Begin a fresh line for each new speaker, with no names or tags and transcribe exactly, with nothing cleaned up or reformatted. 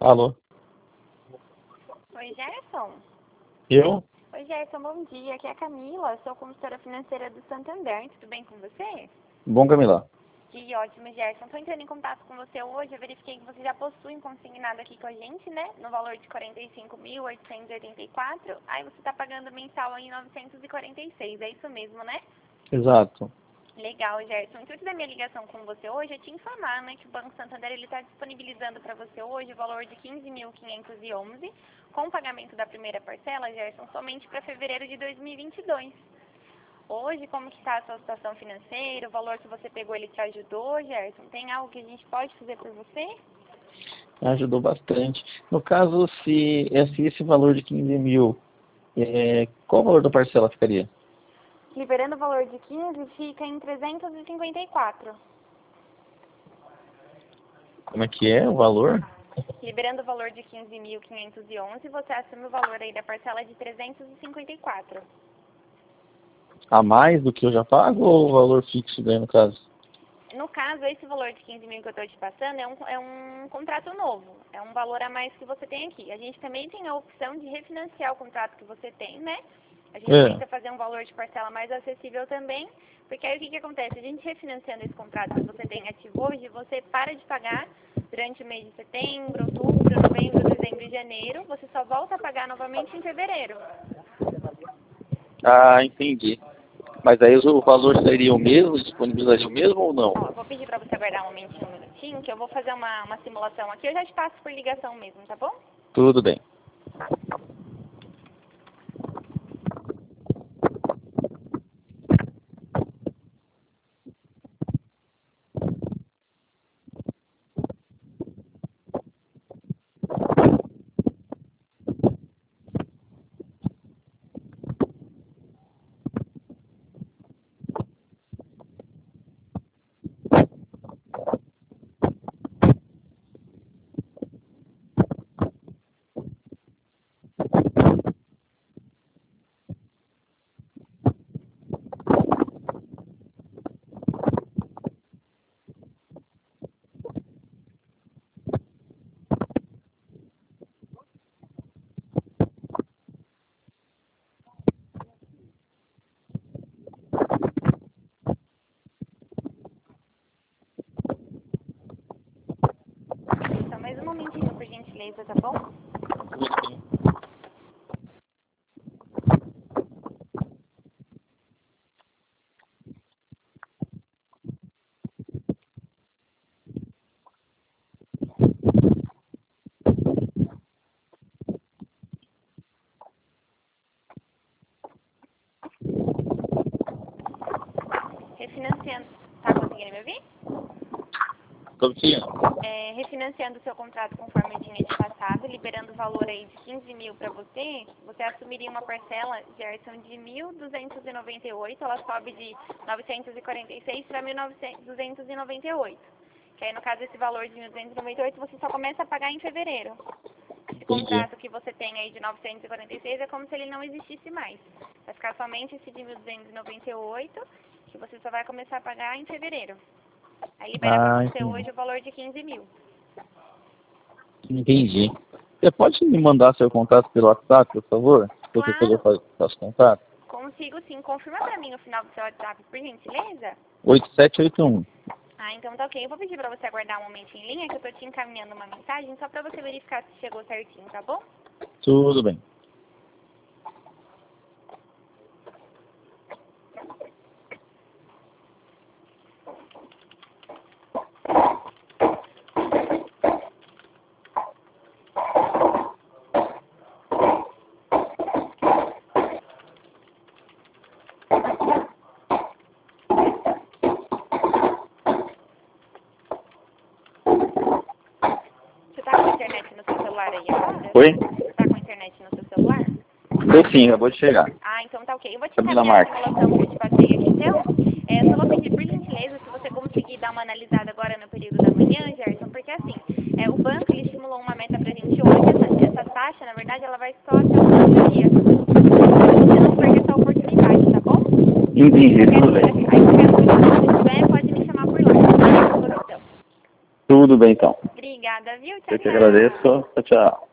Alô?
Oi, Gerson.
Eu?
Oi, Gerson, bom dia. Aqui é a Camila, sou consultora financeira do Santander. Tudo bem com você?
Bom, Camila.
Que ótimo, Gerson. Estou entrando em contato com você hoje. Eu verifiquei que você já possui um consignado aqui com a gente, né? No valor de quarenta e cinco mil, oitocentos e oitenta e quatro. Aí você está pagando mensal em novecentos e quarenta e seis. É isso mesmo, né?
Exato.
Legal, Gerson. O intuito da minha ligação com você hoje é te informar, né, que o Banco Santander está disponibilizando para você hoje o valor de quinze mil quinhentos e onze, com o pagamento da primeira parcela, Gerson, somente para fevereiro de dois mil e vinte e dois. Hoje, como que está a sua situação financeira? O valor que você pegou, ele te ajudou, Gerson? Tem algo que a gente pode fazer por você?
Ajudou bastante. No caso, se esse, esse valor de quinze mil, é, qual o valor da parcela ficaria?
Liberando o valor de quinze, fica em trezentos e cinquenta e quatro.
Como é que é o valor?
Liberando o valor de quinze mil quinhentos e onze, você assume o valor aí da parcela de trezentos e cinquenta e quatro.
A mais do que eu já pago ou o valor fixo daí no caso?
No caso, esse valor de quinze mil que eu estou te passando é um, é um contrato novo. É um valor a mais que você tem aqui. A gente também tem a opção de refinanciar o contrato que você tem, né? A gente
É.
tenta fazer um valor de parcela mais acessível também, porque aí o que, que acontece? A gente refinanciando esse contrato que você tem ativo hoje, você para de pagar durante o mês de setembro, outubro, novembro, dezembro e janeiro, você só volta a pagar novamente em fevereiro.
Ah, entendi. Mas aí o valor seria o mesmo, disponibilizaria o mesmo ou não?
Ó, eu vou pedir para você aguardar um momentinho, um minutinho, que eu vou fazer uma, uma simulação aqui. Eu já te passo por ligação mesmo, tá bom?
Tudo bem.
Só mais um momentinho, por gentileza, tá bom? Refinanciando. Tá conseguindo me ouvir?
Como que é?
É, refinanciando o seu contrato conforme eu tinha te passado, liberando o valor aí de quinze mil para você, você assumiria uma parcela, Gerson, de mil duzentos e noventa e oito, ela sobe de novecentos e quarenta e seis para mil duzentos e noventa e oito. Que aí, no caso, esse valor de mil duzentos e noventa e oito você só começa a pagar em fevereiro. Esse contrato que você tem aí de novecentos e quarenta e seis é como se ele não existisse mais. Vai ficar somente esse de mil duzentos e noventa e oito, que você só vai começar a pagar em fevereiro. Aí libera
Ah,
para você
entendi.
hoje o valor de quinze mil.
Entendi. Você pode me mandar seu contato pelo WhatsApp, por favor? Para eu poder
Claro,
fazer faço contato?
consigo sim. Confirma para mim o final do seu WhatsApp, por gentileza.
oito sete oito um.
Ah, então tá ok. Eu vou pedir para você aguardar um momento em linha, que eu tô te encaminhando uma mensagem, só para você verificar se chegou certinho, tá bom?
Tudo bem.
Você tá com internet no seu celular aí agora?
Oi?
Você tá com internet no seu celular?
Tô sim, acabou de chegar.
Ah, então tá ok. Eu vou te
Camila
encaminhar a
Marques.
simulação que eu te passei aqui, então. É, eu só vou pedir, por gentileza, se você conseguir dar uma analisada agora no período da manhã, Gerson, porque assim, é, o banco, ele estimulou uma meta pra gente hoje, essa, essa taxa, na verdade, ela vai só até o final do dia. Então, você não perde essa oportunidade, tá bom?
Entendi, tudo bem.
Aí, qualquer dúvida que você tiver, pode me chamar por lá. Eu estou à disposição.
Tudo bem então.
Obrigada. Obrigada, viu? Tchau,
Eu que
tchau.
agradeço. Tchau, tchau.